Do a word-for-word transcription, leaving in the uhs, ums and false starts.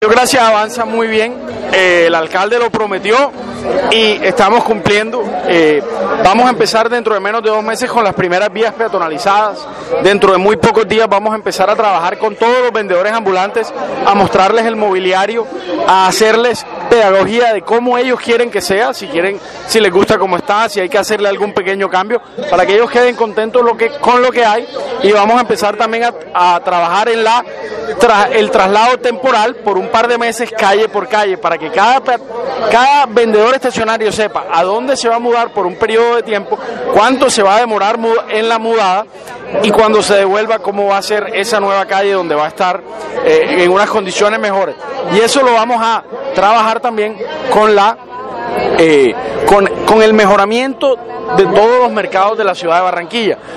Gracias, avanza muy bien, eh, el alcalde lo prometió y estamos cumpliendo. Eh, vamos a empezar dentro de menos de dos meses con las primeras vías peatonalizadas. Dentro de muy pocos días vamos a empezar a trabajar con todos los vendedores ambulantes, a mostrarles el mobiliario, a hacerles pedagogía de cómo ellos quieren que sea, si quieren, si les gusta cómo está, si hay que hacerle algún pequeño cambio, para que ellos queden contentos lo que, con lo que hay. Y vamos a empezar también a, a trabajar en la tra, el traslado temporal por un par de meses, calle por calle, para que cada, cada vendedor estacionario sepa a dónde se va a mudar por un periodo de tiempo, cuánto se va a demorar en la mudada, y cuando se devuelva cómo va a ser esa nueva calle donde va a estar eh, en unas condiciones mejores. Y eso lo vamos a trabajar también con la eh, con, con el mejoramiento de todos los mercados de la ciudad de Barranquilla.